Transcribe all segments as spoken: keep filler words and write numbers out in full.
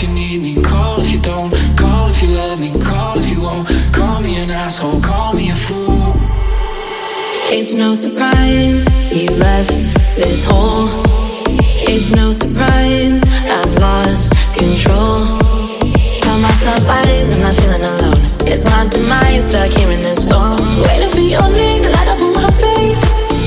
you need me, call if you don't. Call if you love me, call if you won't. Call me an asshole, call me a fool. It's no surprise you left this hole. It's no surprise I've lost control. Tell myself lies, I'm not feeling alone. It's my demise, stuck here in this phone, waiting for your name to light up on my face.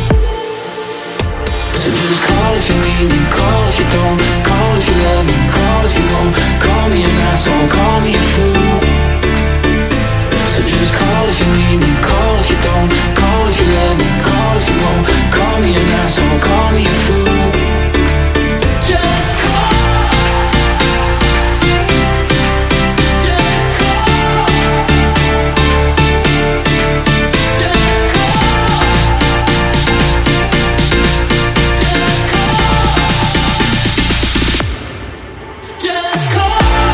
So just call if you need me, call if you don't. Call if you love me, call if you won't. Call me an asshole, call me a fool. So just call if you need me, call if you don't. Call if you love me, call if you won't. Call me an asshole, call me a fool. Just call. Just call. Just call. Just call.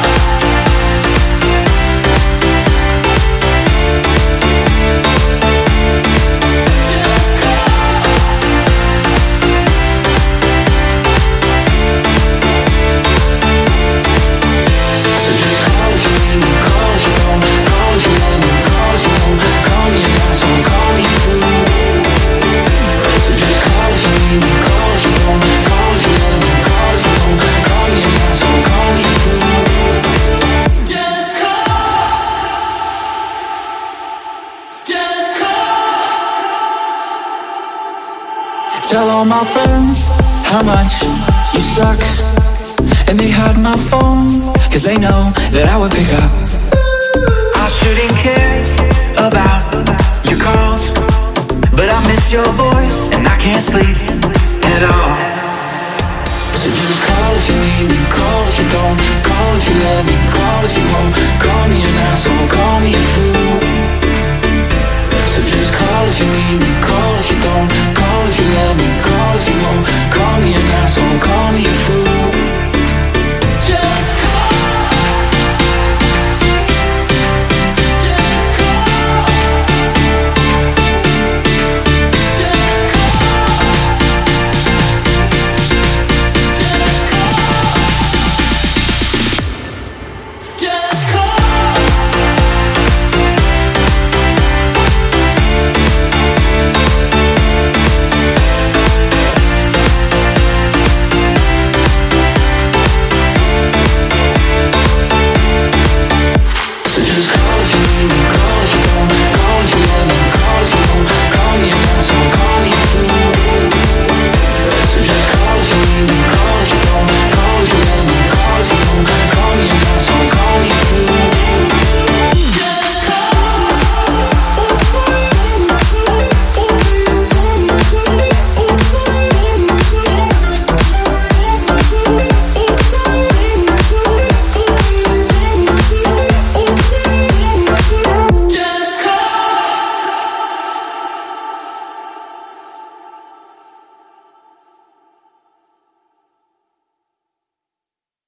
Tell all my friends how much you suck, and they hide my phone, cause they know that I would pick up. I shouldn't care about your calls, but I miss your voice and I can't sleep at all. So just call if you need me, call if you don't. Call if you love me, call if you won't. Call me an asshole, call me a fool. So just call if you need me, call if you don't. Call if you love me, call if you won't. Call me an asshole, call